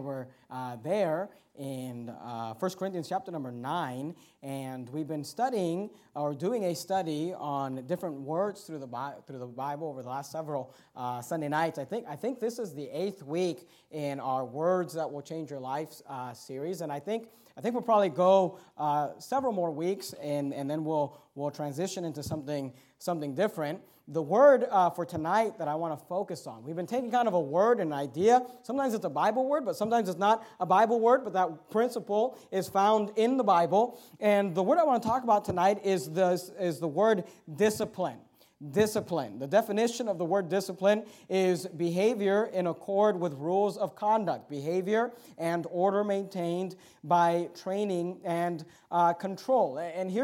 where we're there in 1 Corinthians chapter number 9, and we've been studying or doing a study on different words through the Bible over the last several Sunday nights. I think this is the 8th week in our Words That Will Change Your Life series, and I think we'll probably go several more weeks, and then we'll transition into something different. The word for tonight that I want to focus on, we've been taking kind of a word, an idea. Sometimes it's a Bible word, but sometimes it's not a Bible word, but that principle is found in the Bible. And the word I want to talk about tonight is the word discipline. Discipline. The definition of the word discipline is behavior in accord with rules of conduct, behavior and order maintained by training and control.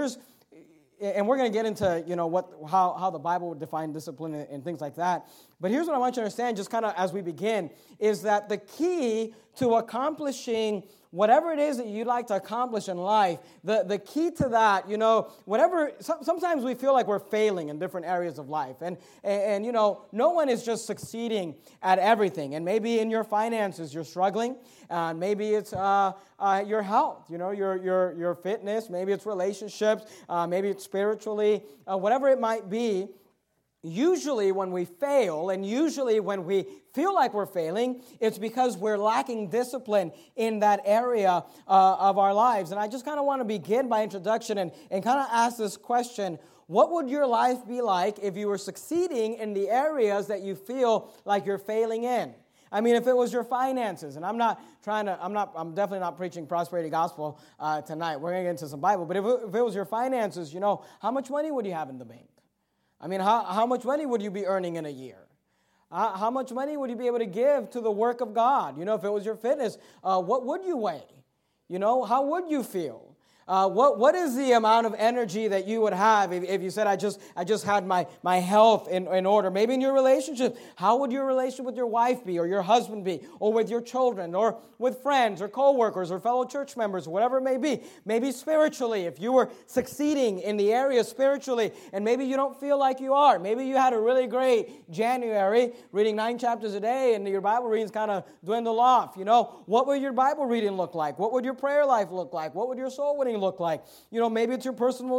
And we're going to get into how the Bible would define discipline and things like that. But here's what I want you to understand, just kind of as we begin, is that the key to accomplishing whatever it is that you'd like to accomplish in life, the key to that, sometimes we feel like we're failing in different areas of life. And no one is just succeeding at everything. And maybe in your finances you're struggling. Maybe it's your health, your fitness. Maybe it's relationships. Maybe it's spiritually. Whatever it might be. Usually when we fail, and usually when we feel like we're failing, it's because we're lacking discipline in that area of our lives. And I just kind of want to begin my introduction and kind of ask this question: what would your life be like if you were succeeding in the areas that you feel like you're failing in? I mean, if it was your finances, and I'm definitely not preaching prosperity gospel tonight. We're going to get into some Bible. But if it was your finances, how much money would you have in the bank? I mean, how much money would you be earning in a year? How much money would you be able to give to the work of God? If it was your fitness, what would you weigh? How would you feel? What is the amount of energy that you would have if you said, I just had my health in order? Maybe in your relationship, how would your relationship with your wife be, or your husband be, or with your children, or with friends, or co-workers, or fellow church members, whatever it may be? Maybe spiritually, if you were succeeding in the area spiritually, and maybe you don't feel like you are. Maybe you had a really great January, reading 9 chapters a day, and your Bible readings kind of dwindle off. What would your Bible reading look like? What would your prayer life look like? What would your soul winning look like? Maybe it's your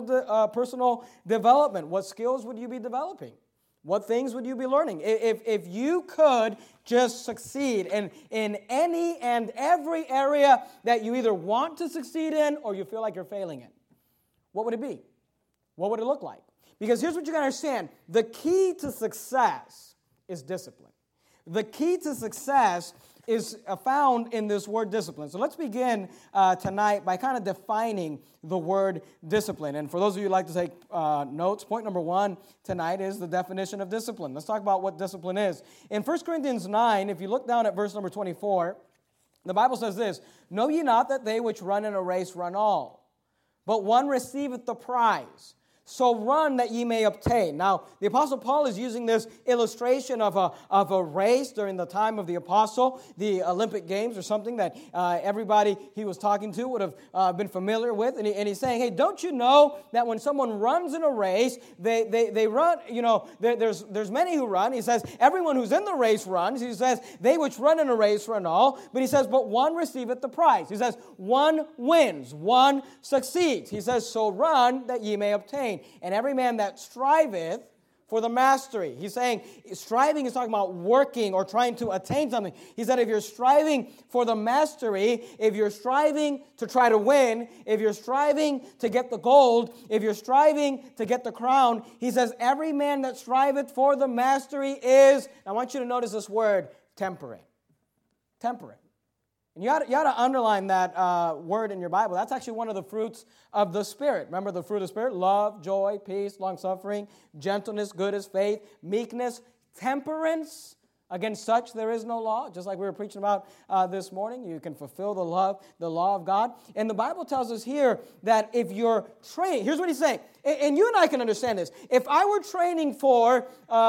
personal development. What skills would you be developing? What things would you be learning? If you could just succeed in any and every area that you either want to succeed in or you feel like you're failing in, what would it be? What would it look like? Because here's what you got to understand. The key to success is discipline. The key to success is found in this word discipline. So let's begin tonight by kind of defining the word discipline. And for those of you who like to take notes, point number 1 tonight is the definition of discipline. Let's talk about what discipline is. In 1 Corinthians 9, if you look down at verse number 24, the Bible says this: "Know ye not that they which run in a race run all, but one receiveth the prize? So run that ye may obtain." Now, the Apostle Paul is using this illustration of a race during the time of the Apostle, the Olympic Games, or something that everybody he was talking to would have been familiar with. And he's saying, hey, don't you know that when someone runs in a race, they run, there's many who run. He says, everyone who's in the race runs. He says, they which run in a race run all. But he says, but one receiveth the prize. He says, one wins, one succeeds. He says, so run that ye may obtain. And every man that striveth for the mastery. He's saying striving is talking about working or trying to attain something. He said if you're striving for the mastery, if you're striving to try to win, if you're striving to get the gold, if you're striving to get the crown, he says every man that striveth for the mastery is, I want you to notice this word, temperate. Temperate. And you ought to underline that word in your Bible. That's actually one of the fruits of the Spirit. Remember the fruit of the Spirit? Love, joy, peace, long-suffering, gentleness, goodness, faith, meekness, temperance. Against such there is no law. Just like we were preaching about this morning, you can fulfill the law of God. And the Bible tells us here that if you're training, here's what he's saying, and you and I can understand this. If I were training for,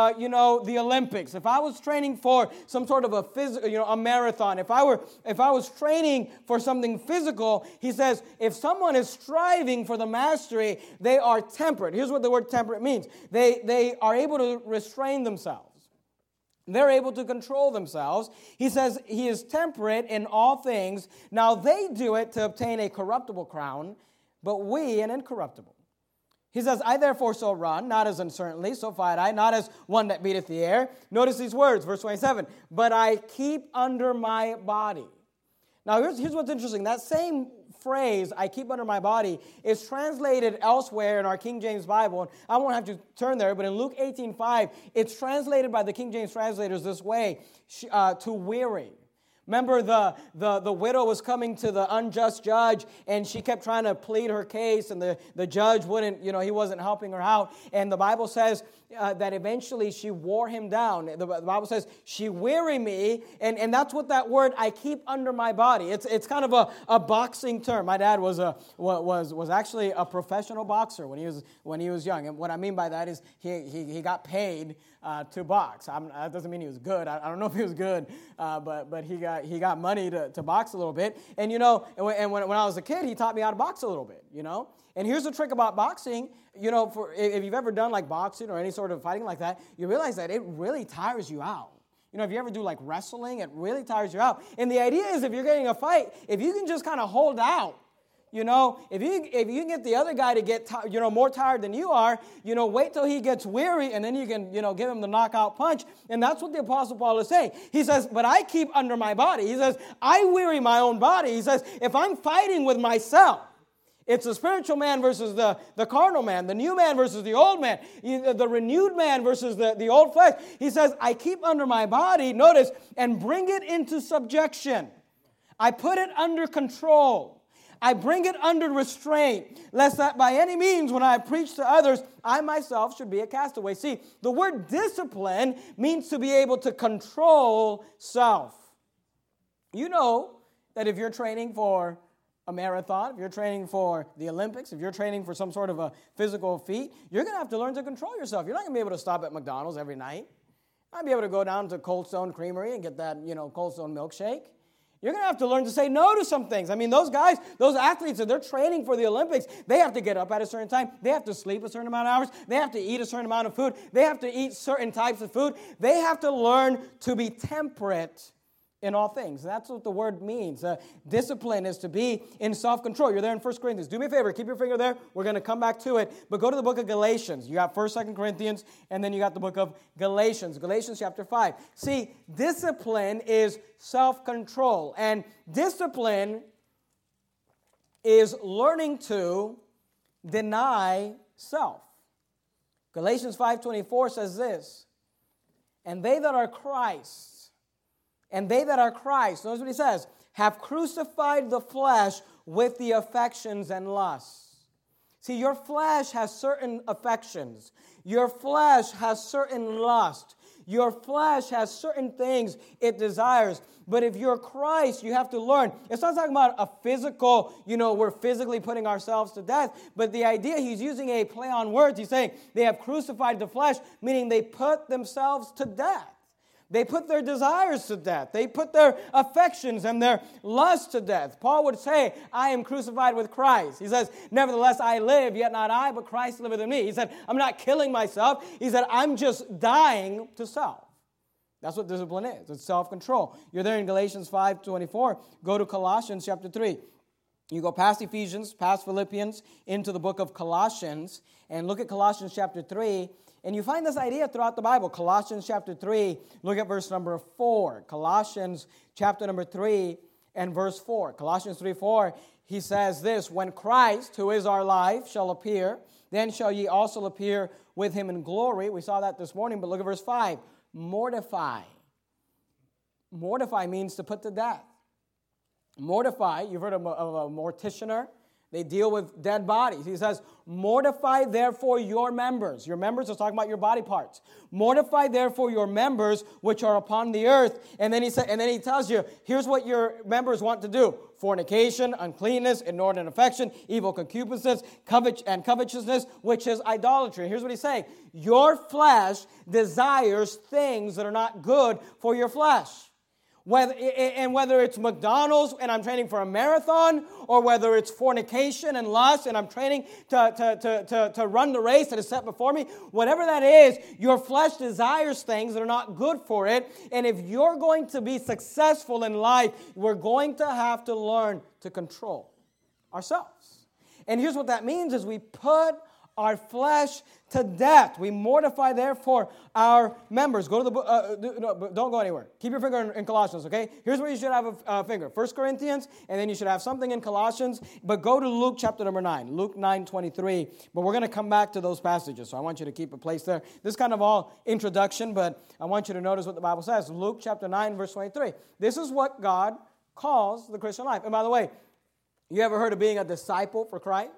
the Olympics, if I was training for some sort of a marathon, if I was training for something physical, he says, if someone is striving for the mastery, they are temperate. Here's what the word temperate means. They are able to restrain themselves. They're able to control themselves. He says he is temperate in all things. Now they do it to obtain a corruptible crown, but we an incorruptible. He says, I therefore so run, not as uncertainly, so fight I, not as one that beateth the air. Notice these words, verse 27, but I keep under my body. Now here's what's interesting. That same phrase, I keep under my body, is translated elsewhere in our King James Bible. And I won't have to turn there, but in Luke 18:5, it's translated by the King James translators this way, to weary. Remember, the widow was coming to the unjust judge, and she kept trying to plead her case, and the judge wouldn't, he wasn't helping her out. And the Bible says that eventually she wore him down. The Bible says, she weary me, and that's what that word, I keep under my body. It's kind of a boxing term. My dad was actually a professional boxer when he was young. And what I mean by that is he got paid to box. That doesn't mean he was good. I don't know if he was good, but he got money to box a little bit. And when I was a kid, he taught me how to box a little bit. And here's the trick about boxing. If you've ever done like boxing or any sort of fighting like that, you realize that it really tires you out. If you ever do like wrestling, it really tires you out. And the idea is if you're getting a fight, if you can just kind of hold out, if you can get the other guy to get more tired than you are, wait till he gets weary, and then you can give him the knockout punch. And that's what the Apostle Paul is saying. He says, but I keep under my body. He says, I weary my own body. He says, if I'm fighting with myself, it's the spiritual man versus the carnal man, the new man versus the old man, the renewed man versus the old flesh. He says, I keep under my body, notice, and bring it into subjection. I put it under control. I bring it under restraint, lest that by any means when I preach to others, I myself should be a castaway. See, the word discipline means to be able to control self. You know that if you're training for a marathon, if you're training for the Olympics, if you're training for some sort of a physical feat, you're going to have to learn to control yourself. You're not going to be able to stop at McDonald's every night. You're not going to be able to go down to Cold Stone Creamery and get that, Cold Stone milkshake. You're going to have to learn to say no to some things. I mean, those guys, those athletes, if they're training for the Olympics, they have to get up at a certain time. They have to sleep a certain amount of hours. They have to eat a certain amount of food. They have to eat certain types of food. They have to learn to be temperate in all things. That's what the word means. Discipline is to be in self-control. You're there in 1 Corinthians. Do me a favor. Keep your finger there. We're going to come back to it. But go to the book of Galatians. You got 1st, 2nd Corinthians, and then you got the book of Galatians. Galatians chapter 5. See, discipline is self-control. And discipline is learning to deny self. Galatians 5:24 says this, and they that are Christ, notice what he says, have crucified the flesh with the affections and lusts. See, your flesh has certain affections. Your flesh has certain lust. Your flesh has certain things it desires. But if you're Christ, you have to learn. It's not talking about a physical, we're physically putting ourselves to death. But the idea, he's using a play on words. He's saying they have crucified the flesh, meaning they put themselves to death. They put their desires to death. They put their affections and their lust to death. Paul would say, I am crucified with Christ. He says, nevertheless I live, yet not I, but Christ liveth in me. He said, I'm not killing myself. He said, I'm just dying to self. That's what discipline is. It's self-control. You're there in Galatians 5:24. Go to Colossians chapter 3. You go past Ephesians, past Philippians, into the book of Colossians, and look at Colossians chapter 3. And you find this idea throughout the Bible. Colossians chapter 3, look at verse number 4. Colossians chapter number 3 and verse 4. Colossians 3:4, he says this, when Christ, who is our life, shall appear, then shall ye also appear with him in glory. We saw that this morning, but look at verse 5. Mortify. Mortify means to put to death. Mortify, you've heard of a morticianer. They deal with dead bodies. He says, mortify therefore your members. Your members is talking about your body parts. Mortify therefore your members which are upon the earth. And then he tells you, here's what your members want to do. Fornication, uncleanness, inordinate affection, evil concupiscence, covetousness, which is idolatry. Here's what he's saying. Your flesh desires things that are not good for your flesh. Whether it's McDonald's and I'm training for a marathon, or whether it's fornication and lust and I'm training to run the race that is set before me, whatever that is, your flesh desires things that are not good for it. And if you're going to be successful in life, we're going to have to learn to control ourselves. And here's what that means is we put our flesh to death. We mortify, therefore, our members. Go to the book. Don't go anywhere. Keep your finger in Colossians, okay? Here's where you should have a finger. 1 Corinthians, and then you should have something in Colossians. But go to Luke chapter number 9. Luke 9:23. But we're going to come back to those passages, so I want you to keep a place there. This is kind of all introduction, but I want you to notice what the Bible says. Luke chapter 9, verse 23. This is what God calls the Christian life. And by the way, you ever heard of being a disciple for Christ?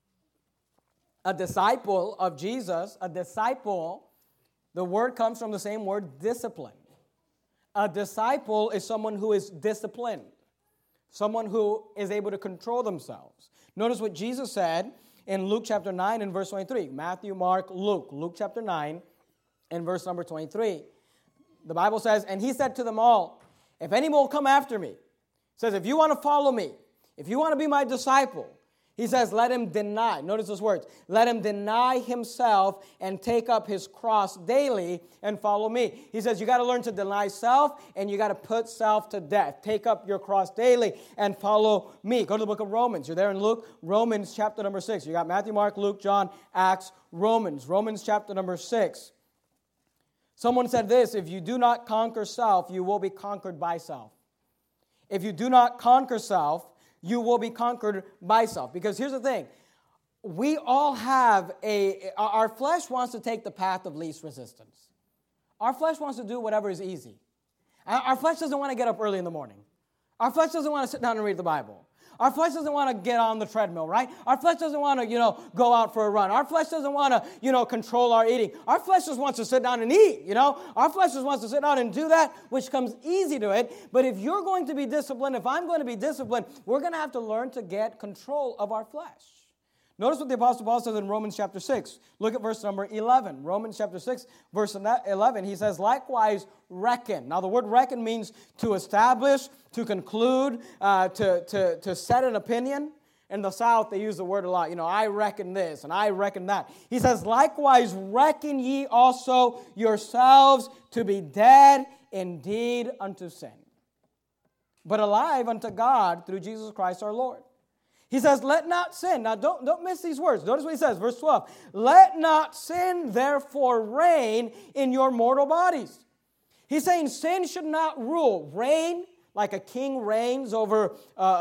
A disciple of Jesus, a disciple, the word comes from the same word, discipline. A disciple is someone who is disciplined, someone who is able to control themselves. Notice what Jesus said in Luke chapter 9 and verse 23. Matthew, Mark, Luke. Luke chapter 9 and verse number 23. The Bible says, and he said to them all, if anyone will come after me, says, if you want to follow me, if you want to be my disciple, he says, let him deny. Notice those words. Let him deny himself and take up his cross daily and follow me. He says, you got to learn to deny self and you got to put self to death. Take up your cross daily and follow me. Go to the book of Romans. You're there in Luke, Romans chapter number 6. You got Matthew, Mark, Luke, John, Acts, Romans. Romans chapter number 6. Someone said this, if you do not conquer self, you will be conquered by self. If you do not conquer self, you will be conquered by self. Because here's the thing. We all have our flesh wants to take the path of least resistance. Our flesh wants to do whatever is easy. Our flesh doesn't want to get up early in the morning. Our flesh doesn't want to sit down and read the Bible. Our flesh doesn't want to get on the treadmill, right? Our flesh doesn't want to, go out for a run. Our flesh doesn't want to, control our eating. Our flesh just wants to sit down and eat, Our flesh just wants to sit down and do that, which comes easy to it. But if you're going to be disciplined, if I'm going to be disciplined, we're going to have to learn to get control of our flesh. Notice what the Apostle Paul says in Romans chapter 6. Look at verse number 11. Romans chapter 6, verse 11. He says, likewise, reckon. Now, the word reckon means to establish, to conclude, to set an opinion. In the South, they use the word a lot. I reckon this and I reckon that. He says, likewise, reckon ye also yourselves to be dead indeed unto sin, but alive unto God through Jesus Christ our Lord. He says, let not sin. Now, don't miss these words. Notice what he says, verse 12. Let not sin therefore reign in your mortal bodies. He's saying sin should not rule. Reign, like a king reigns over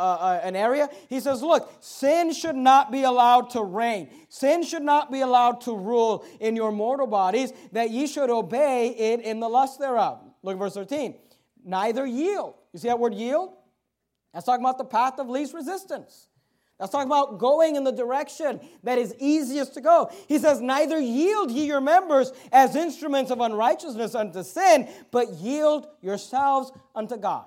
an area. He says, look, sin should not be allowed to reign. Sin should not be allowed to rule in your mortal bodies, that ye should obey it in the lust thereof. Look at verse 13. Neither yield. You see that word yield? That's talking about the path of least resistance. That's talking about going in the direction that is easiest to go. He says, neither yield ye your members as instruments of unrighteousness unto sin, but yield yourselves unto God,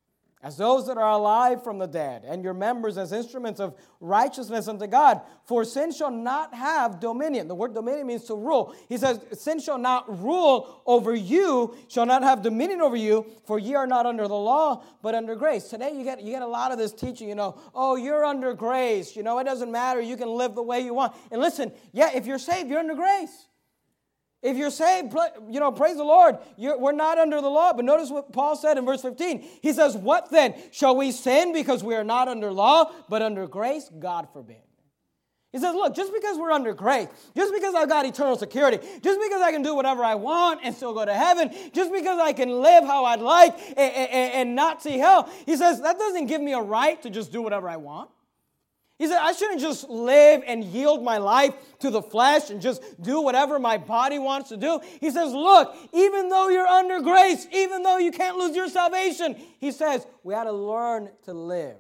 as those that are alive from the dead, and your members as instruments of righteousness unto God. For sin shall not have dominion. The word dominion means to rule. He says, sin shall not rule over you, shall not have dominion over you, for ye are not under the law, but under grace. Today you get a lot of this teaching, you're under grace. It doesn't matter. You can live the way you want. And listen, if you're saved, you're under grace. If you're saved, praise the Lord. We're not under the law. But notice what Paul said in verse 15. He says, what then? Shall we sin because we are not under law, but under grace? God forbid. He says, look, just because we're under grace, just because I've got eternal security, just because I can do whatever I want and still go to heaven, just because I can live how I'd like and not see hell, he says, that doesn't give me a right to just do whatever I want. He said, I shouldn't just live and yield my life to the flesh and just do whatever my body wants to do. He says, look, even though you're under grace, even though you can't lose your salvation, he says, we ought to learn to live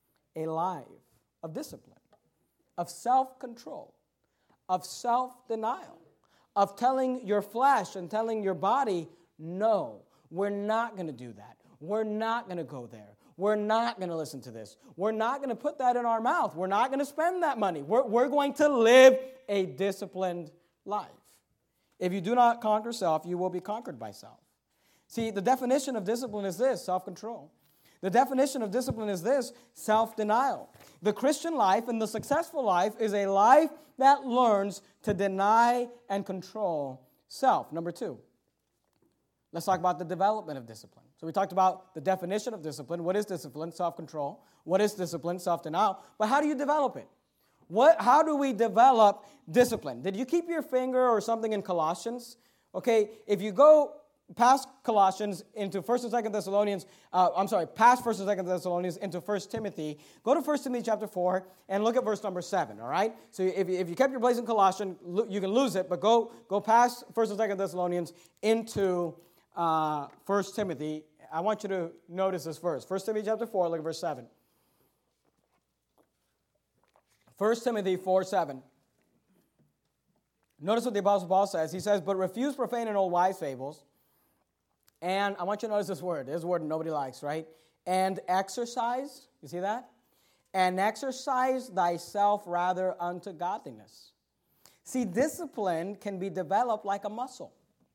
a life of discipline, of self-control, of self-denial, of telling your flesh and telling your body, no, we're not going to do that. We're not going to go there. We're not going to listen to this. We're not going to put that in our mouth. We're not going to spend that money. We're going to live a disciplined life. If you do not conquer self, you will be conquered by self. See, the definition of discipline is this, self-control. The definition of discipline is this, self-denial. The Christian life and the successful life is a life that learns to deny and control self. Number 2, let's talk about the development of discipline. So we talked about the definition of discipline. What is discipline? Self-control. What is discipline? Self-denial. But how do you develop it? How do we develop discipline? Did you keep your finger or something in Colossians? Okay, if you go past Colossians into 1st and 2nd Thessalonians, past 1st and 2nd Thessalonians into 1 Timothy, go to 1 Timothy chapter 4 and look at verse number 7, all right? So if you kept your place in Colossians, you can lose it, but go past 1st and 2nd Thessalonians into 1 Timothy. I want you to notice this verse. 1 Timothy chapter 4, look at verse 7. 1 Timothy 4:7. Notice what the Apostle Paul says. He says, but refuse profane and old wise fables. And I want you to notice this word. This word nobody likes, right? And exercise. You see that? And exercise thyself rather unto godliness. See, discipline can be developed like a muscle.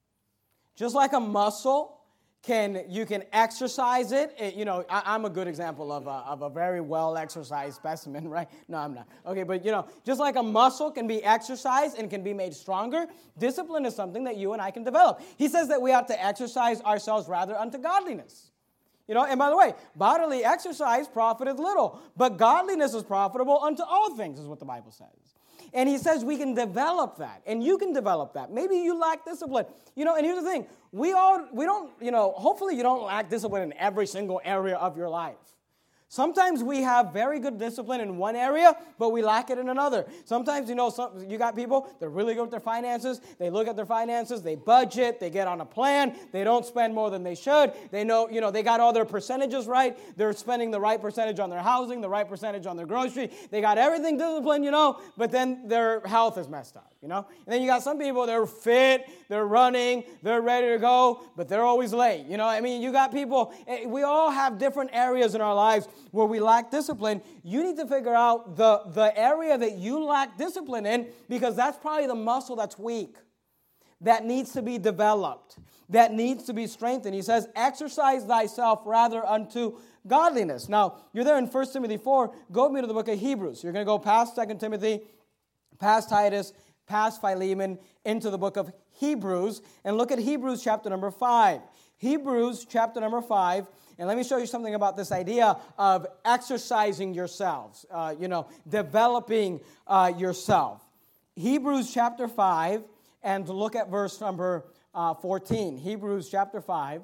Just like a muscle, you can exercise it. I'm a good example of a very well-exercised specimen, right? No, I'm not. Okay, but just like a muscle can be exercised and can be made stronger, discipline is something that you and I can develop. He says that we have to exercise ourselves rather unto godliness. And by the way, bodily exercise profiteth little, but godliness is profitable unto all things, is what the Bible says. And he says we can develop that, and you can develop that. Maybe you lack discipline. And here's the thing. Hopefully you don't lack discipline in every single area of your life. Sometimes we have very good discipline in one area, but we lack it in another. Sometimes, you got people, they're really good with their finances. They look at their finances, they budget, they get on a plan. They don't spend more than they should. They know, they got all their percentages right. They're spending the right percentage on their housing, the right percentage on their grocery. They got everything disciplined, but then their health is messed up, And then you got some people, they're fit, they're running, they're ready to go, but they're always late. You got people, we all have different areas in our lives where we lack discipline. You need to figure out the area that you lack discipline in, because that's probably the muscle that's weak, that needs to be developed, that needs to be strengthened. He says, exercise thyself rather unto godliness. Now, you're there in 1 Timothy 4. Go with me to the book of Hebrews. You're going to go past 2 Timothy, past Titus, past Philemon, into the book of Hebrews, and look at Hebrews chapter number 5. Hebrews chapter number 5. And let me show you something about this idea of exercising yourselves, developing yourself. Hebrews chapter 5, and look at verse number 14. Hebrews chapter 5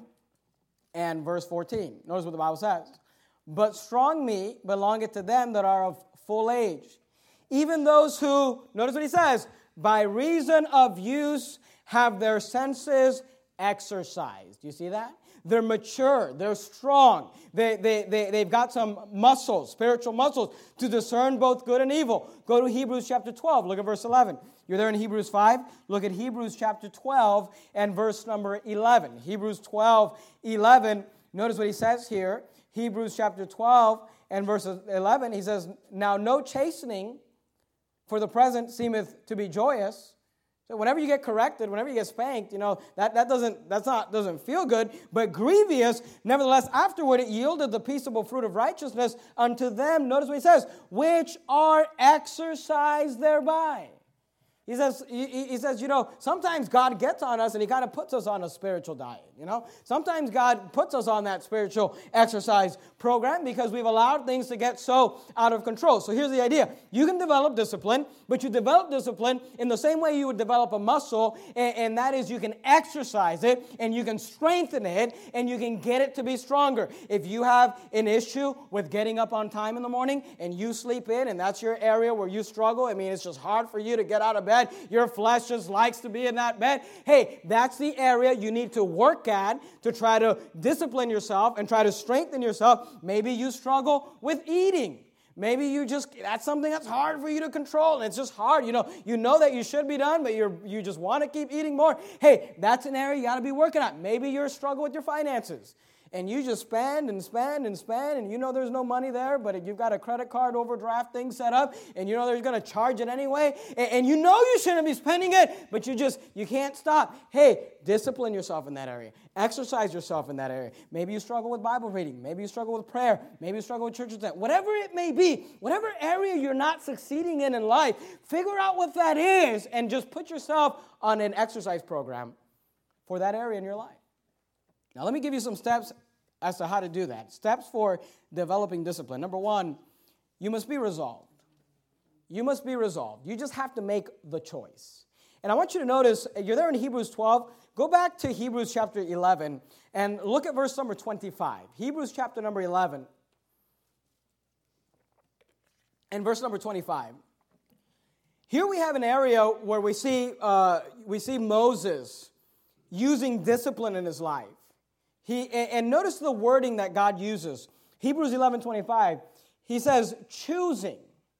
and verse 14. Notice what the Bible says. But strong meat belongeth to them that are of full age, even those who, notice what he says, by reason of use have their senses exercised. Do you see that? They're mature. They're strong. They've got some muscles, spiritual muscles, to discern both good and evil. Go to Hebrews chapter 12. Look at verse 11. You're there in Hebrews 5. Look at Hebrews chapter 12 and verse number 11. Hebrews 12, 11. Notice what he says here. Hebrews chapter 12 and verse 11. He says, now no chastening for the present seemeth to be joyous. So whenever you get corrected, whenever you get spanked, that doesn't feel good, but grievous. Nevertheless, afterward it yielded the peaceable fruit of righteousness unto them. Notice what he says, which are exercised thereby. He says, sometimes God gets on us and he kind of puts us on a spiritual diet, Sometimes God puts us on that spiritual exercise program because we've allowed things to get so out of control. So here's the idea. You can develop discipline, but you develop discipline in the same way you would develop a muscle, and that is you can exercise it, and you can strengthen it, and you can get it to be stronger. If you have an issue with getting up on time in the morning, and you sleep in, and that's your area where you struggle, it's just hard for you to get out of bed, your flesh just likes to be in that bed, hey, that's the area you need to work at to try to discipline yourself and try to strengthen yourself. Maybe you struggle with eating. Maybe that's something that's hard for you to control, and it's just hard. You know that you should be done, but you just want to keep eating more. Hey, that's an area you got to be working at. Maybe you're struggling with your finances. and you just spend and spend and spend, and you know there's no money there, but you've got a credit card overdraft thing set up, and you know they're going to charge it anyway, and you know you shouldn't be spending it, but you can't stop. Hey, discipline yourself in that area. Exercise yourself in that area. Maybe you struggle with Bible reading. Maybe you struggle with prayer. Maybe you struggle with church attendance. Whatever it may be, whatever area you're not succeeding in life, figure out what that is and just put yourself on an exercise program for that area in your life. Now, let me give you some steps as to how to do that. Steps for developing discipline. Number one, you must be resolved. You must be resolved. You just have to make the choice. And I want you to notice, you're there in Hebrews 12. Go back to Hebrews chapter 11 and look at verse number 25. Hebrews chapter number 11 and verse number 25. Here we have an area where we see Moses using discipline in his life. And notice the wording that God uses. Hebrews 11:25. He says, choosing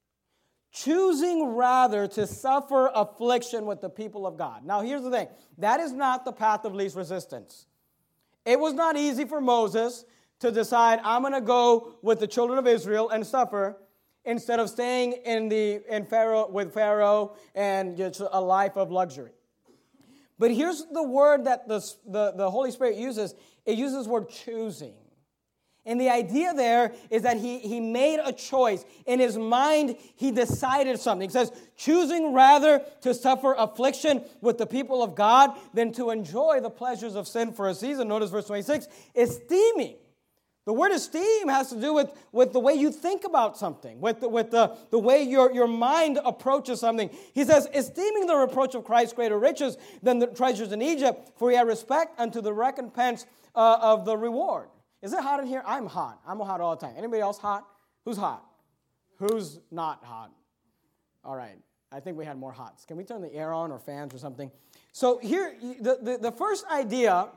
rather to suffer affliction with the people of God. Now, here's the thing. That is not the path of least resistance. It was not easy for Moses to decide, I'm going to go with the children of Israel and suffer instead of staying with Pharaoh and just a life of luxury. But here's the word that the Holy Spirit uses. It uses the word choosing. And the idea there is that he made a choice. In his mind, he decided something. He says, choosing rather to suffer affliction with the people of God than to enjoy the pleasures of sin for a season. Notice verse 26, esteeming. The word esteem has to do with the way you think about something, with the way your mind approaches something. He says, esteeming the reproach of Christ greater riches than the treasures in Egypt, for he had respect unto the recompense of the reward. Is it hot in here? I'm hot. I'm hot all the time. Anybody else hot? Who's hot? Who's not hot? All right. I think we had more hots. Can we turn the air on or fans or something? So here, the first idea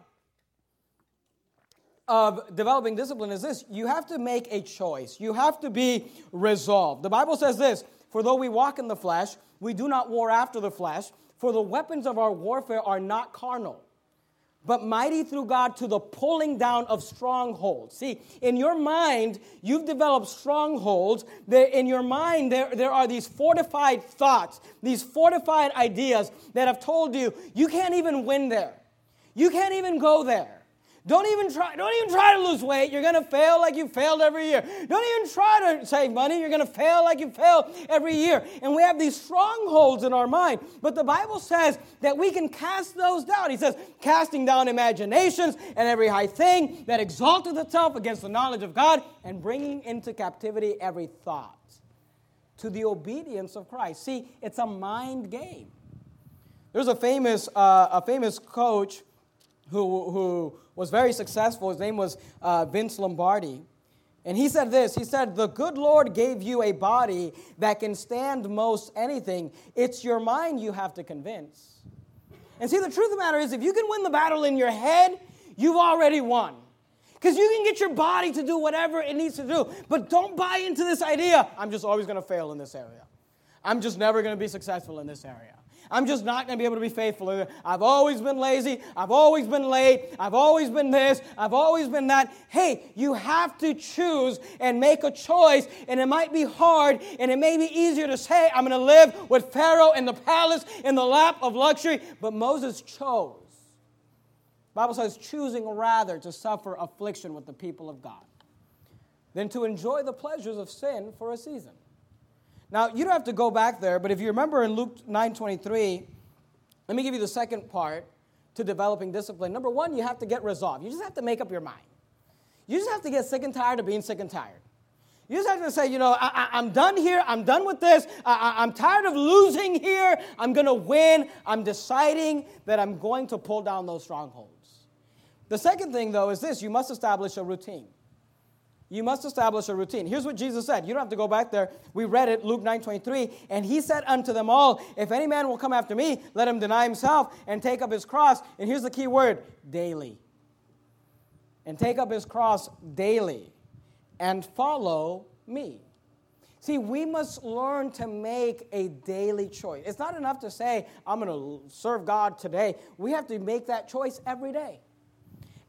of developing discipline is this. You have to make a choice. You have to be resolved. The Bible says this, for though we walk in the flesh, we do not war after the flesh, for the weapons of our warfare are not carnal, but mighty through God to the pulling down of strongholds. See, in your mind, you've developed strongholds. In your mind, there are these fortified thoughts, these fortified ideas that have told you, you can't even win there. You can't even go there. Don't even try to lose weight. You're going to fail like you failed every year. Don't even try to save money. You're going to fail like you fail every year. And we have these strongholds in our mind. But the Bible says that we can cast those down. He says, casting down imaginations and every high thing that exalteth itself against the knowledge of God and bringing into captivity every thought to the obedience of Christ. See, it's a mind game. There's a famous coach who was very successful. His name was Vince Lombardi. And he said this. He said, the good Lord gave you a body that can stand most anything. It's your mind you have to convince. And see, the truth of the matter is, if you can win the battle in your head, you've already won. Because you can get your body to do whatever it needs to do. But don't buy into this idea, I'm just always going to fail in this area. I'm just never going to be successful in this area. I'm just not going to be able to be faithful. I've always been lazy. I've always been late. I've always been this. I've always been that. Hey, you have to choose and make a choice. And it might be hard. And it may be easier to say, I'm going to live with Pharaoh in the palace in the lap of luxury. But Moses chose. The Bible says, choosing rather to suffer affliction with the people of God than to enjoy the pleasures of sin for a season. Now, you don't have to go back there, but if you remember in Luke 9:23, let me give you the second part to developing discipline. Number one, you have to get resolved. You just have to make up your mind. You just have to get sick and tired of being sick and tired. You just have to say, I'm done here. I'm done with this. I'm tired of losing here. I'm going to win. I'm deciding that I'm going to pull down those strongholds. The second thing, though, is this. You must establish a routine. You must establish a routine. Here's what Jesus said. You don't have to go back there. We read it, Luke 9:23. And he said unto them all, if any man will come after me, let him deny himself and take up his cross. And here's the key word, daily. And take up his cross daily and follow me. See, we must learn to make a daily choice. It's not enough to say, I'm going to serve God today. We have to make that choice every day.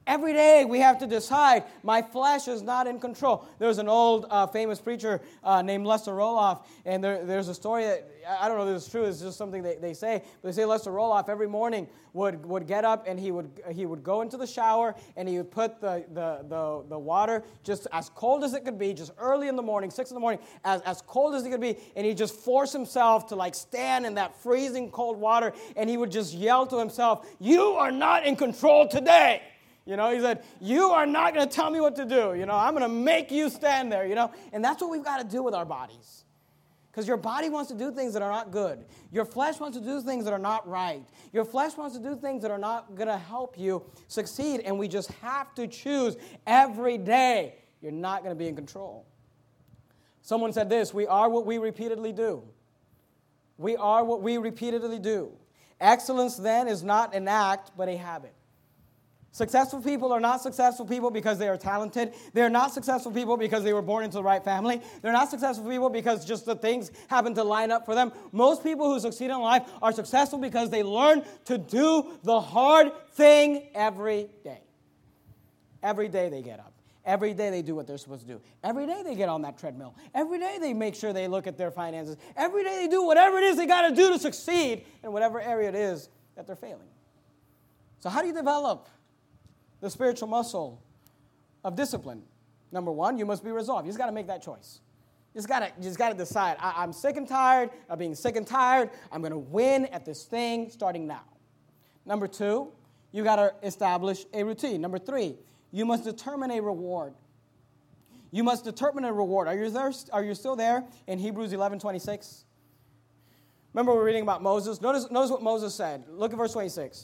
every day we have to decide, my flesh is not in control. There's an old famous preacher named Lester Roloff, and there's a story that, I don't know if this is true, it's just something they say, but they say Lester Roloff every morning would get up and he would go into the shower and he would put the water just as cold as it could be, just early in the morning, 6 in the morning, as cold as it could be, and he'd just force himself to like stand in that freezing cold water, and he would just yell to himself, "You are not in control today." He said, "You are not going to tell me what to do. I'm going to make you stand there, And that's what we've got to do with our bodies. Because your body wants to do things that are not good. Your flesh wants to do things that are not right. Your flesh wants to do things that are not going to help you succeed. And we just have to choose every day. You're not going to be in control. Someone said this, we are what we repeatedly do. We are what we repeatedly do. Excellence then is not an act, but a habit. Successful people are not successful people because they are talented. They're not successful people because they were born into the right family. They're not successful people because just the things happen to line up for them. Most people who succeed in life are successful because they learn to do the hard thing every day. Every day they get up. Every day they do what they're supposed to do. Every day they get on that treadmill. Every day they make sure they look at their finances. Every day they do whatever it is they got to do to succeed in whatever area it is that they're failing. So how do you develop the spiritual muscle of discipline? Number one, you must be resolved. You just got to make that choice. You just got to decide, I'm sick and tired of being sick and tired. I'm going to win at this thing starting now. Number two, you got to establish a routine. Number three, you must determine a reward. You must determine a reward. Are you there? Are you still there in Hebrews 11:26? Remember we're reading about Moses. Notice what Moses said. Look at verse 26.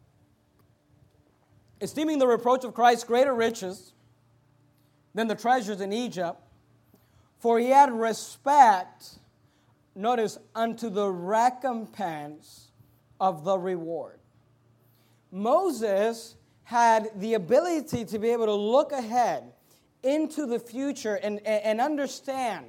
Esteeming the reproach of Christ greater riches than the treasures in Egypt, for he had respect, notice, unto the recompense of the reward. Moses had the ability to be able to look ahead into the future and understand,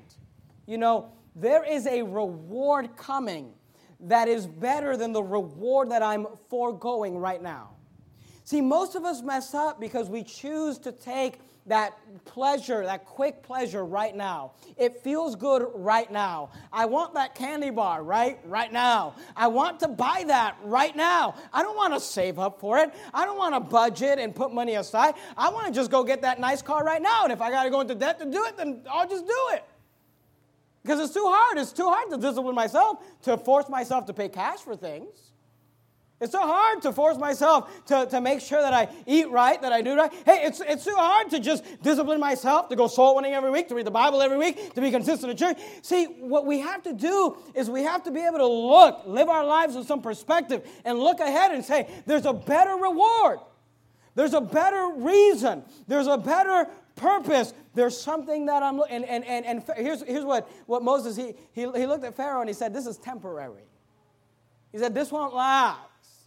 there is a reward coming that is better than the reward that I'm foregoing right now. See, most of us mess up because we choose to take that pleasure, that quick pleasure right now. It feels good right now. I want that candy bar right now. I want to buy that right now. I don't want to save up for it. I don't want to budget and put money aside. I want to just go get that nice car right now. And if I got to go into debt to do it, then I'll just do it. Because it's too hard. It's too hard to discipline myself, to force myself to pay cash for things. It's so hard to force myself to make sure that I eat right, that I do right. Hey, it's too hard to just discipline myself, to go soul winning every week, to read the Bible every week, to be consistent in church. See, what we have to do is we have to be able to live our lives with some perspective and look ahead and say, there's a better reward. There's a better reason. There's a better purpose. There's something that I'm looking, and here's what Moses, he looked at Pharaoh and he said, this is temporary. He said, this won't last.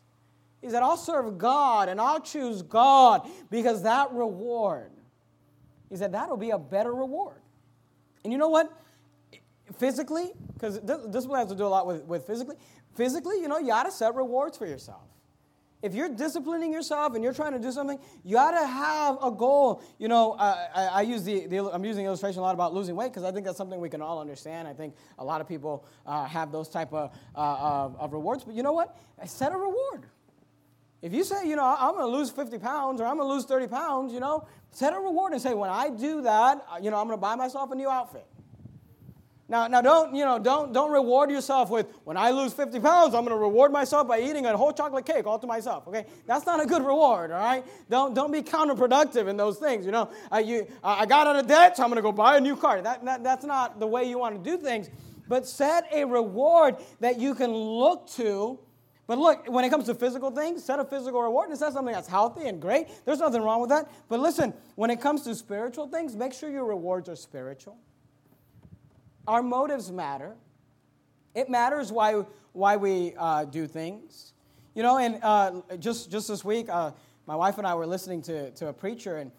He said, I'll serve God and I'll choose God because that reward, he said, that'll be a better reward. And you know what? Physically, because this will have to do a lot with physically. Physically, you got to set rewards for yourself. If you're disciplining yourself and you're trying to do something, you got to have a goal. I'm using illustration a lot about losing weight because I think that's something we can all understand. I think a lot of people have those type of rewards. But you know what? Set a reward. If you say, I'm going to lose 50 pounds or I'm going to lose 30 pounds, set a reward and say, when I do that, I'm going to buy myself a new outfit. Now don't reward yourself with, when I lose 50 pounds, I'm going to reward myself by eating a whole chocolate cake all to myself, okay? That's not a good reward, all right? Don't be counterproductive in those things, I got out of debt, so I'm going to go buy a new car. That's not the way you want to do things. But set a reward that you can look to. But look, when it comes to physical things, set a physical reward and set something that's healthy and great. There's nothing wrong with that. But listen, when it comes to spiritual things, make sure your rewards are spiritual. Our motives matter. It matters why we do things. And just this week, my wife and I were listening to a preacher, and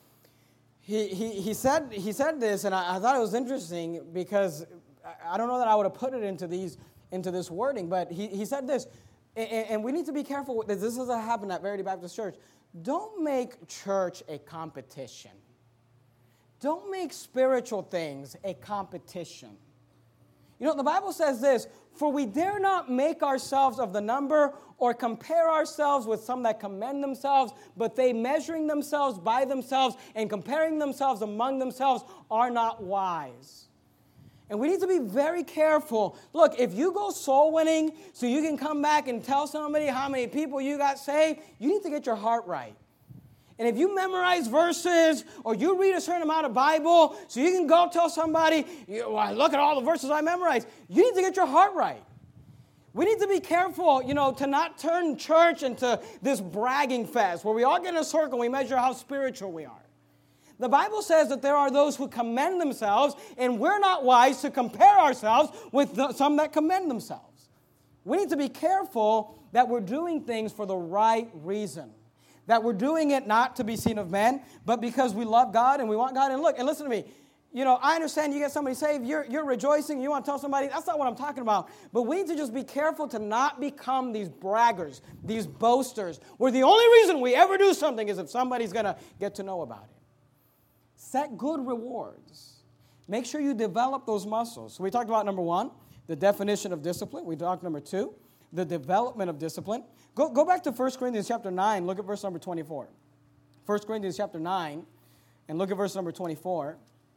he said this, and I thought it was interesting because I don't know that I would have put it into this wording, but he said this. And we need to be careful. This doesn't happen at Verity Baptist Church. don't make church a competition. Don't make spiritual things a competition. You know, the Bible says this, for we dare not make ourselves of the number or compare ourselves with some that commend themselves, but they measuring themselves by themselves and comparing themselves among themselves are not wise. And we need to be very careful. Look, if you go soul winning so you can come back and tell somebody how many people you got saved, you need to get your heart right. And if you memorize verses or you read a certain amount of Bible so you can go tell somebody, look at all the verses I memorized, you need to get your heart right. We need to be careful, to not turn church into this bragging fest where we all get in a circle and we measure how spiritual we are. The Bible says that there are those who commend themselves, and we're not wise to compare ourselves with some that commend themselves. We need to be careful that we're doing things for the right reason. That we're doing it not to be seen of men, but because we love God and we want God. And look, and listen to me. I understand you get somebody saved, you're rejoicing, you want to tell somebody. That's not what I'm talking about. But we need to just be careful to not become these braggers, these boasters, where the only reason we ever do something is if somebody's going to get to know about it. Set good rewards. Make sure you develop those muscles. So we talked about number 1, the definition of discipline. We talked number 2, the development of discipline. Go back to 1 Corinthians chapter 9, look at verse number 24. 1 Corinthians chapter 9, and look at verse number 24.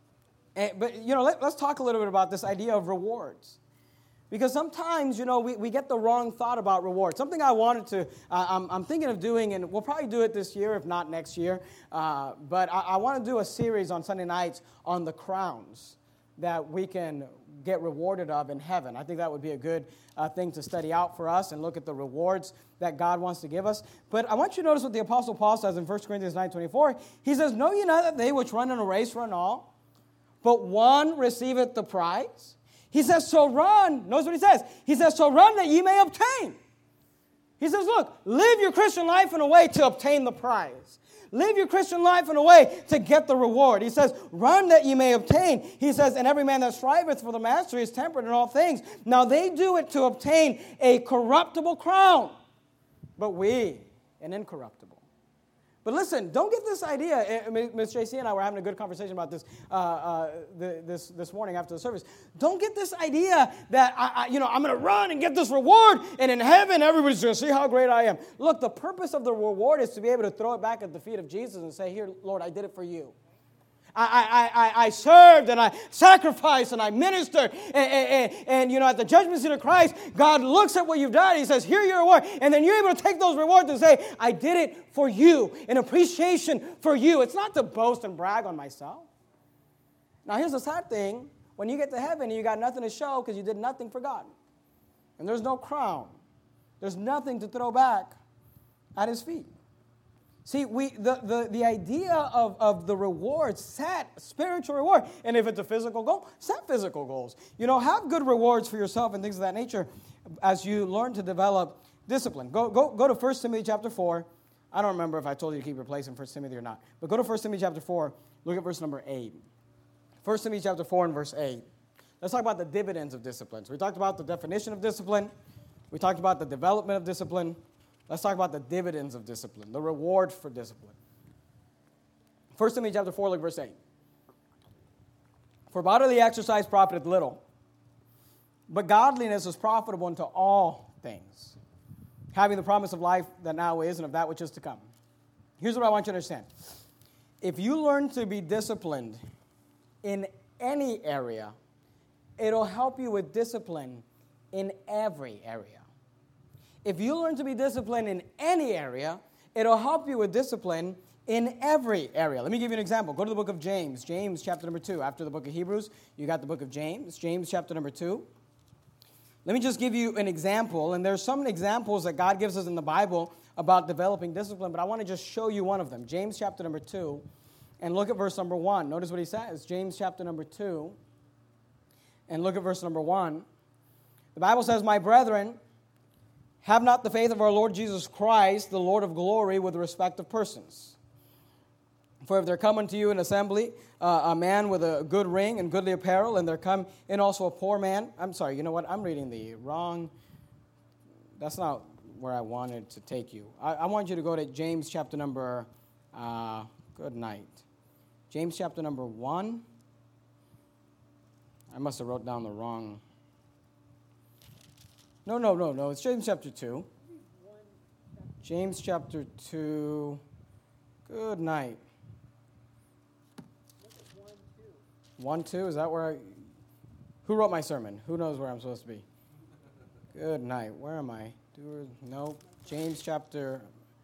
Let's talk a little bit about this idea of rewards. Because sometimes, we get the wrong thought about rewards. Something I wanted to, I'm thinking of doing, and we'll probably do it this year, if not next year. But I want to do a series on Sunday nights on the crowns that we can get rewarded of in heaven. I think that would be a good thing to study out for us and look at the rewards that God wants to give us. But I want you to notice what the Apostle Paul says in 1 Corinthians 9:24. He says, know ye not that they which run in a race run all, but one receiveth the prize? He says, so run. Notice what he says. He says, so run that ye may obtain. He says, look, live your Christian life in a way to obtain the prize. Live your Christian life in a way to get the reward. He says, run that ye may obtain. He says, and every man that striveth for the mastery is temperate in all things. Now they do it to obtain a corruptible crown, but we an incorruptible. But listen, don't get this idea. Ms. JC and I were having a good conversation about this this morning after the service. Don't get this idea that I'm going to run and get this reward, and in heaven everybody's going to see how great I am. Look, the purpose of the reward is to be able to throw it back at the feet of Jesus and say, "Here, Lord, I did it for you. I served and I sacrificed and I ministered and at the judgment seat of Christ, God looks at what you've done. He says, here your reward. And then you're able to take those rewards and say, I did it for you, in appreciation for you. It's not to boast and brag on myself. Now here's the sad thing. When you get to heaven, you got nothing to show because you did nothing for God. And there's no crown. There's nothing to throw back at his feet. See, the idea of the reward, set spiritual reward. And if it's a physical goal, set physical goals. Have good rewards for yourself and things of that nature as you learn to develop discipline. Go to 1 Timothy chapter 4. I don't remember if I told you to keep your place in 1 Timothy or not. But go to 1 Timothy chapter 4. Look at verse number 8. 1 Timothy chapter 4 and verse 8. Let's talk about the dividends of discipline. So we talked about the definition of discipline. We talked about the development of discipline. Let's talk about the dividends of discipline, the reward for discipline. 1 Timothy chapter 4, look at verse 8. For bodily exercise profiteth little, but godliness is profitable unto all things, having the promise of life that now is and of that which is to come. Here's what I want you to understand. If you learn to be disciplined in any area, it'll help you with discipline in every area. If you learn to be disciplined in any area, it'll help you with discipline in every area. Let me give you an example. Go to the book of James. James chapter number 2. After the book of Hebrews, you got the book of James. James chapter number 2. Let me just give you an example. And there's some examples that God gives us in the Bible about developing discipline, but I want to just show you one of them. James chapter number 2. And look at verse number 1. Notice what he says. James chapter number 2. And look at verse number 1. The Bible says, my brethren, have not the faith of our Lord Jesus Christ, the Lord of glory, with respect of persons. For if there come unto you an assembly, a man with a good ring and goodly apparel, and there come in also a poor man. I'm sorry, you know what? I'm reading the wrong. That's not where I wanted to take you. I want you to go to James chapter number, good night. James chapter number 1. I must have wrote down the wrong. No. It's James chapter 2. James chapter 2. Good night. 1:2, is that where who wrote my sermon? Who knows where I'm supposed to be? Good night. Where am I? No. James chapter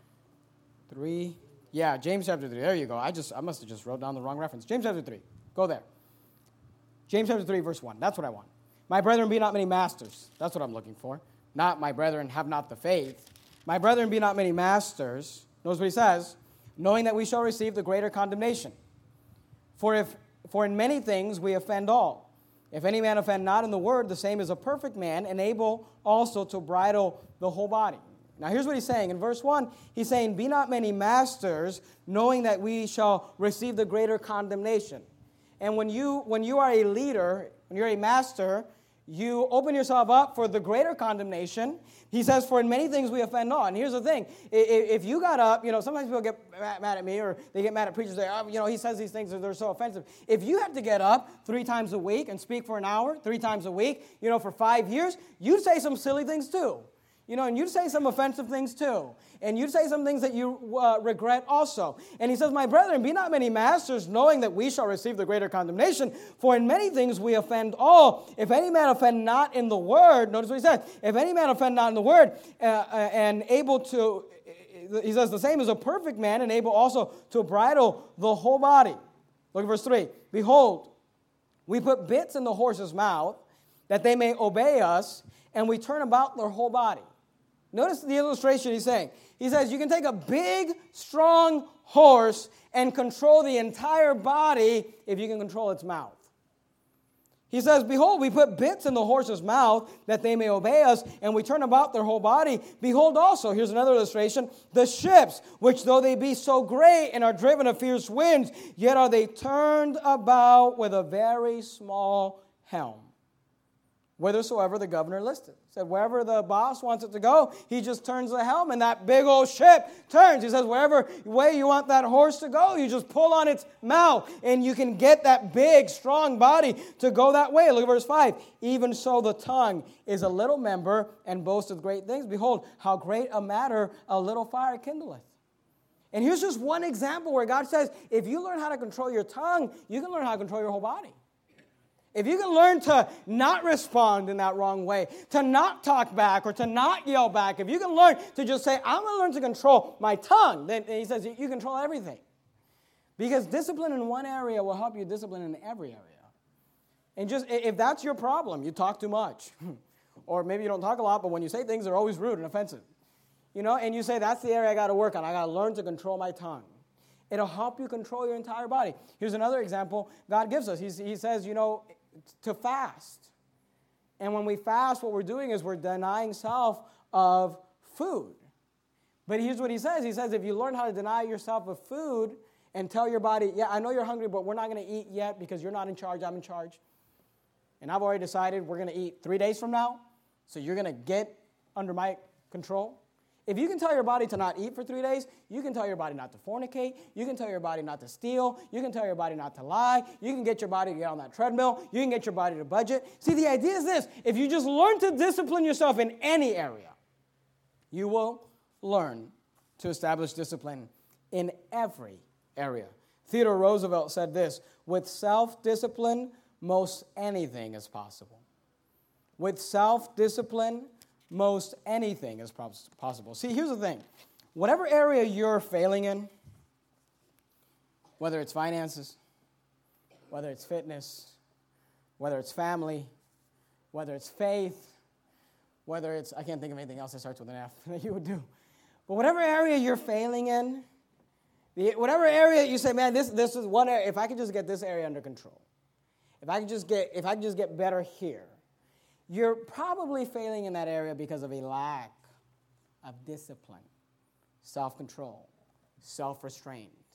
3. Yeah, James chapter 3. There you go. I must have just wrote down the wrong reference. James chapter 3. Go there. James chapter 3, verse 1. That's what I want. My brethren, be not many masters. That's what I'm looking for. Not my brethren, have not the faith. My brethren, be not many masters. Notice what he says. Knowing that we shall receive the greater condemnation. For in many things we offend all. If any man offend not in the word, the same is a perfect man, and able also to bridle the whole body. Now here's what he's saying. In verse 1, he's saying, be not many masters, knowing that we shall receive the greater condemnation. And when you are a leader, when you're a master, you open yourself up for the greater condemnation. He says, for in many things we offend all. And here's the thing. If you got up, sometimes people get mad at me or they get mad at preachers. He says these things that they're so offensive. If you have to get up 3 times a week and speak for an hour, 3 times a week, for 5 years, you'd say some silly things too. And you'd say some offensive things too. And you'd say some things that you regret also. And he says, my brethren, be not many masters, knowing that we shall receive the greater condemnation. For in many things we offend all. If any man offend not in the word, notice what he says, if any man offend not in the word, and able to, he says, the same is a perfect man, and able also to bridle the whole body. Look at verse 3. Behold, we put bits in the horse's mouth, that they may obey us, and we turn about their whole body. Notice the illustration he's saying. He says you can take a big, strong horse and control the entire body if you can control its mouth. He says, behold, we put bits in the horse's mouth that they may obey us, and we turn about their whole body. Behold also, here's another illustration, the ships, which though they be so great and are driven of fierce winds, yet are they turned about with a very small helm, whithersoever the governor listeth. Said wherever the boss wants it to go, he just turns the helm and that big old ship turns. He says wherever way you want that horse to go, you just pull on its mouth and you can get that big, strong body to go that way. Look at verse 5. Even so the tongue is a little member and boasteth great things. Behold, how great a matter a little fire kindleth. And here's just one example where God says, if you learn how to control your tongue, you can learn how to control your whole body. If you can learn to not respond in that wrong way, to not talk back or to not yell back, if you can learn to just say, I'm going to learn to control my tongue, then he says you control everything. Because discipline in one area will help you discipline in every area. And just if that's your problem, you talk too much. Or maybe you don't talk a lot, but when you say things, they're always rude and offensive. And you say, that's the area I got to work on. I got to learn to control my tongue. It'll help you control your entire body. Here's another example God gives us. He says, to fast. And when we fast, what we're doing is we're denying self of food. But here's what he says. He says if you learn how to deny yourself of food and tell your body, yeah, I know you're hungry, but we're not going to eat yet because you're not in charge, I'm in charge. And I've already decided we're going to eat 3 days from now, so you're going to get under my control. If you can tell your body to not eat for 3 days, you can tell your body not to fornicate, you can tell your body not to steal, you can tell your body not to lie, you can get your body to get on that treadmill, you can get your body to budget. See, the idea is this. If you just learn to discipline yourself in any area, you will learn to establish discipline in every area. Theodore Roosevelt said this, with self-discipline, most anything is possible. With self-discipline, most anything is possible. See, here's the thing. Whatever area you're failing in, whether it's finances, whether it's fitness, whether it's family, whether it's faith, whether it's, I can't think of anything else that starts with an F that you would do. But whatever area you're failing in, whatever area you say, man, this is one area, if I could just get this area under control, if I could just get better here, you're probably failing in that area because of a lack of discipline, self-control, self-restraint,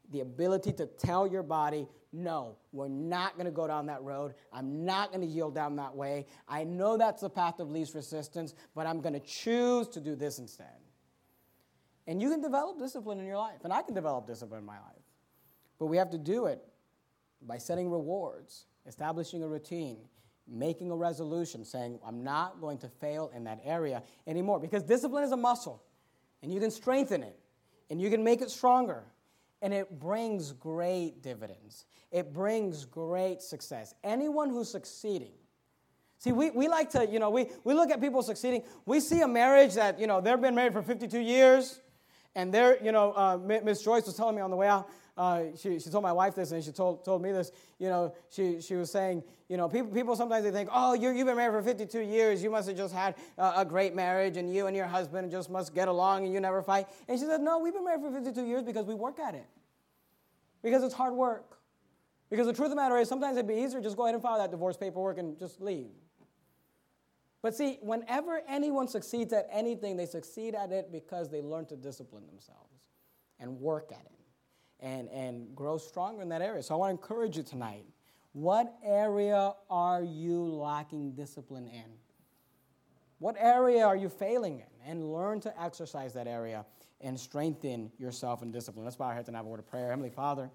the ability to tell your body, no, we're not going to go down that road. I'm not going to yield down that way. I know that's the path of least resistance, but I'm going to choose to do this instead. And you can develop discipline in your life, and I can develop discipline in my life. But we have to do it by setting rewards, establishing a routine, making a resolution, saying, I'm not going to fail in that area anymore. Because discipline is a muscle, and you can strengthen it, and you can make it stronger. And it brings great dividends. It brings great success. Anyone who's succeeding. See, we like to, we look at people succeeding. We see a marriage that, they've been married for 52 years. And they're, Miss Joyce was telling me on the way out, she told my wife this and she told me this, she was saying, people sometimes they think, oh, you've been married for 52 years. You must have just had a great marriage and you and your husband just must get along and you never fight. And she said, no, we've been married for 52 years because we work at it. Because it's hard work. Because the truth of the matter is sometimes it'd be easier to just go ahead and file that divorce paperwork and just leave. But see, whenever anyone succeeds at anything, they succeed at it because they learn to discipline themselves and work at it and grow stronger in that area. So I want to encourage you tonight. What area are you lacking discipline in? What area are you failing in? And learn to exercise that area and strengthen yourself in discipline. Let's bow our heads and have a word of prayer. Heavenly Father,